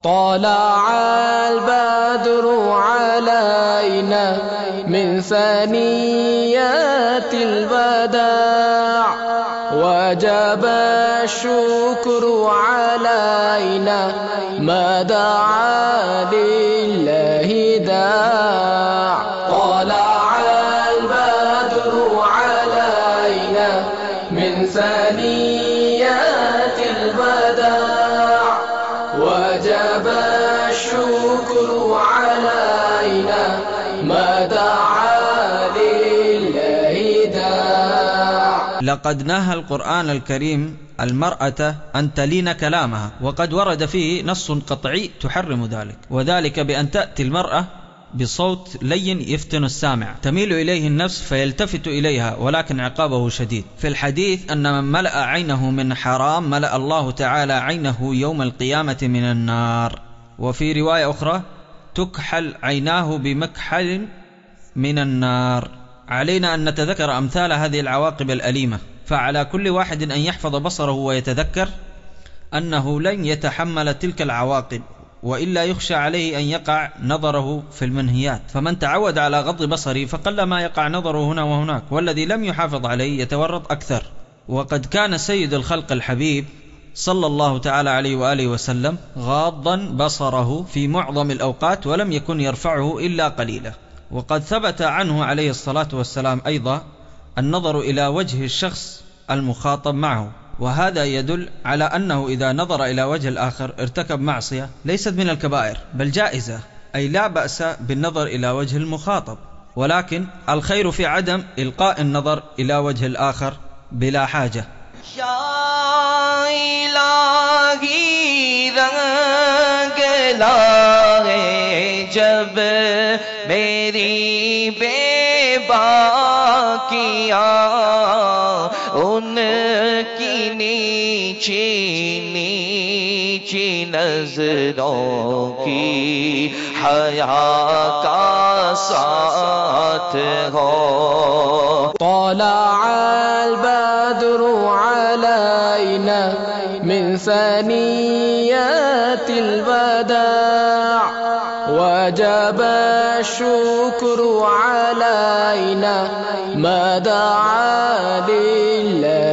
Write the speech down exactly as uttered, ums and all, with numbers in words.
طلع البدر علينا من ثنيات الوداع وجب الشكر علينا ما دعا لله داع. طلع البدر علينا من ثنيات الوداع وجب الشكر علينا ما دعا لله داع. لقد نهى القرآن الكريم المرأة أن تلين كلامها، وقد ورد فيه نص قطعي تحرم ذلك، وذلك بأن تأتي المرأة بصوت لين يفتن السامع تميل إليه النفس فيلتفت إليها، ولكن عقابه شديد. في الحديث أن من ملأ عينه من حرام ملأ الله تعالى عينه يوم القيامة من النار. وفي رواية أخرى تكحل عيناه بمكحل من النار. علينا أن نتذكر أمثال هذه العواقب الأليمة، فعلى كل واحد أن يحفظ بصره ويتذكر أنه لن يتحمل تلك العواقب، وإلا يخشى عليه أن يقع نظره في المنهيات. فمن تعود على غض بصره فقل ما يقع نظره هنا وهناك، والذي لم يحافظ عليه يتورط أكثر. وقد كان سيد الخلق الحبيب صلى الله تعالى عليه وآله وسلم غاضا بصره في معظم الأوقات، ولم يكن يرفعه إلا قليلا. وقد ثبت عنه عليه الصلاة والسلام أيضا النظر إلى وجه الشخص المخاطب معه، وهذا يدل على أنه إذا نظر إلى وجه الآخر ارتكب معصية ليست من الكبائر بل جائزة، أي لا بأس بالنظر إلى وجه المخاطب، ولكن الخير في عدم إلقاء النظر إلى وجه الآخر بلا حاجة. يا إلهي رنگ لائے جب میری بے باکیاں ان کی نیچی نیچی نظروں کی حیا کا ساتھ ہو. طلع البدر علينا من ثنيات الوداع وجب الشكر علينا ما دعا لله